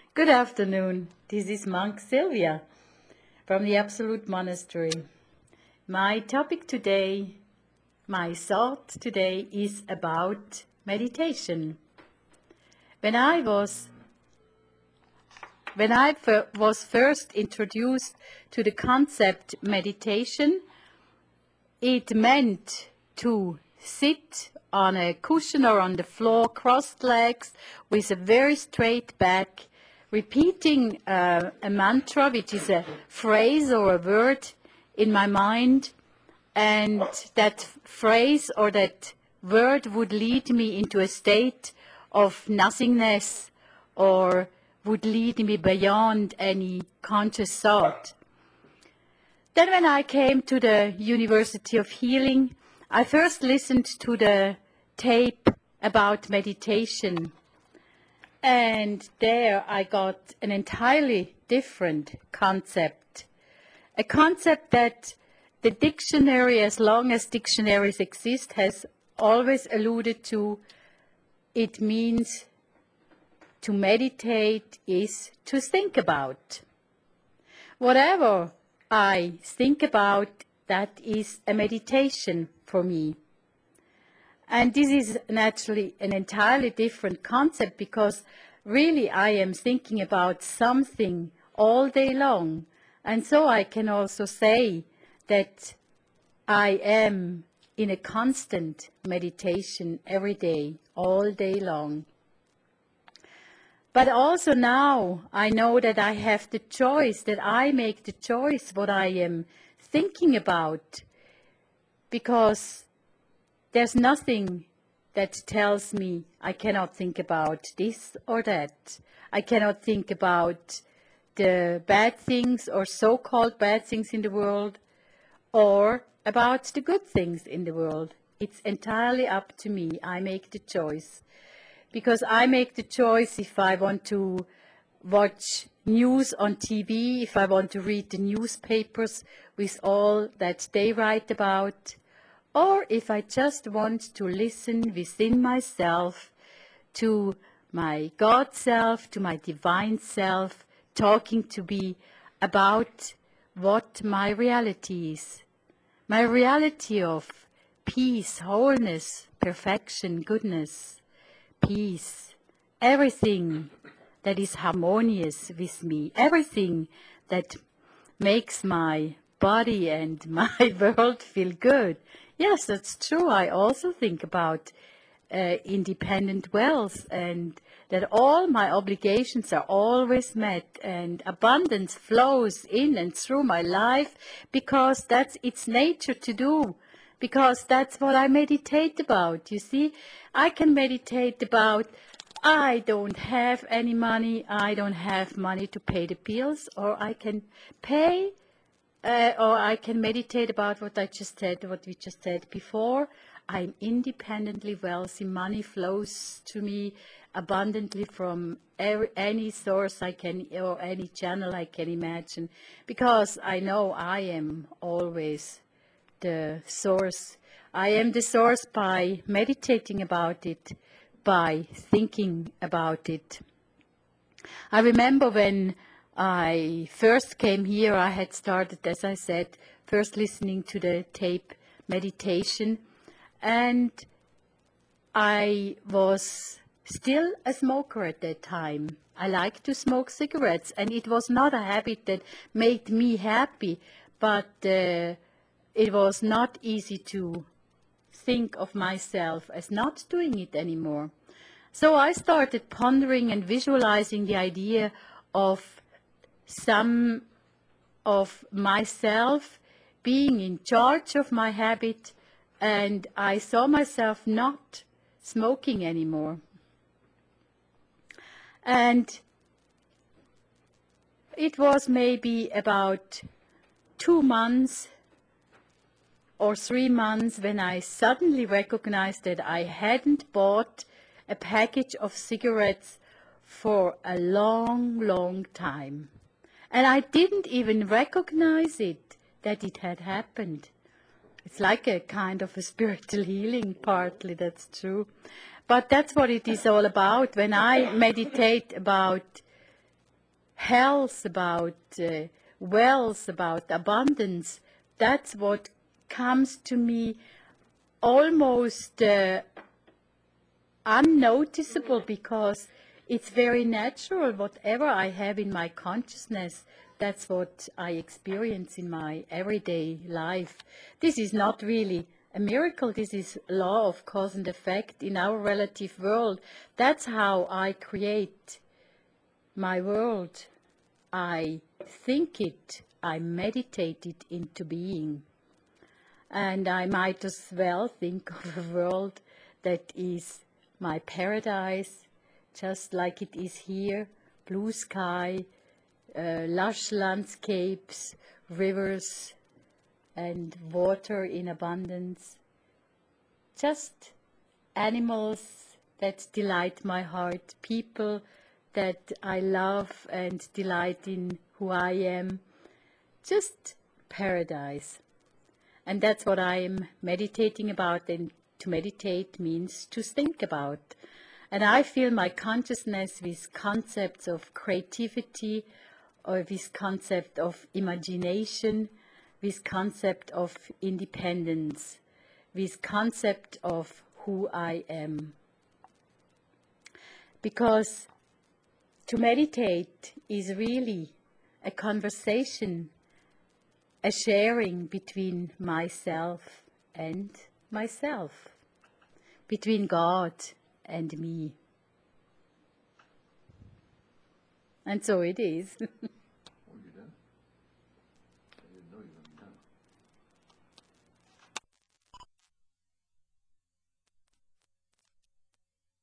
Good afternoon. This is Monk Sylvia from the Absolute Monastery. My topic today, my thought today is about meditation. When I was first introduced to the concept meditation, it meant to sit on a cushion or on the floor, crossed legs, with a very straight back, repeating a mantra, which is a phrase or a word in my mind, and that phrase or that word would lead me into a state of nothingness or would lead me beyond any conscious thought. Then when I came to the University of Healing, I first listened to the tape about meditation. And there I got an entirely different concept. A concept that the dictionary, as long as dictionaries exist, has always alluded to. It means to meditate is to think about. Whatever I think about, that is a meditation for me. And this is naturally an entirely different concept because really I am thinking about something all day long. And so I can also say that I am in a constant meditation every day, all day long. But also now I know that I have the choice, that I make the choice what I am thinking about, because there's nothing that tells me I cannot think about this or that. I cannot think about the bad things or so-called bad things in the world or about the good things in the world. It's entirely up to me. I make the choice. Because I make the choice if I want to watch news on TV, if I want to read the newspapers with all that they write about, or if I just want to listen within myself to my God self, to my divine self, talking to me about what my reality is. My reality of peace, wholeness, perfection, goodness, peace, everything that is harmonious with me, everything that makes my body and my world feel good. Yes, that's true. I also think about independent wealth and that all my obligations are always met and abundance flows in and through my life because that's its nature to do. Because that's what I meditate about. You see, I can meditate about I don't have any money, I don't have money to pay the bills, or I can pay, or I can meditate about what I just said, what we just said before. I'm independently wealthy. Money flows to me abundantly from any source I can, or any channel I can imagine, because I know I am always the source. I am the source by meditating about it, by thinking about it. I remember when I first came here, I had started, as I said, first listening to the tape meditation, and I was still a smoker at that time. I liked to smoke cigarettes, and it was not a habit that made me happy, but it was not easy to think of myself as not doing it anymore. So I started pondering and visualizing the idea of some of myself being in charge of my habit, and I saw myself not smoking anymore. And it was maybe about 2 months or 3 months when I suddenly recognized that I hadn't bought a package of cigarettes for a long, long time. And I didn't even recognize it, that it had happened. It's like a kind of a spiritual healing, partly, that's true. But that's what it is all about. When I meditate about health, about wealth, about abundance. That's what comes to me almost unnoticeable, because it's very natural. Whatever I have in my consciousness, that's what I experience in my everyday life. This is not really a miracle. This is law of cause and effect in our relative world. That's how I create my world. I think it, I meditate it into being. And I might as well think of a world that is my paradise, just like it is here: blue sky, lush landscapes, rivers, and water in abundance. Just animals that delight my heart, people that I love and delight in who I am. Just paradise. And that's what I am meditating about. And to meditate means to think about. And I fill my consciousness with concepts of creativity, or with concept of imagination, with concept of independence, with concept of who I am. Because to meditate is really a conversation, a sharing between myself and myself, between God and me. And so it is.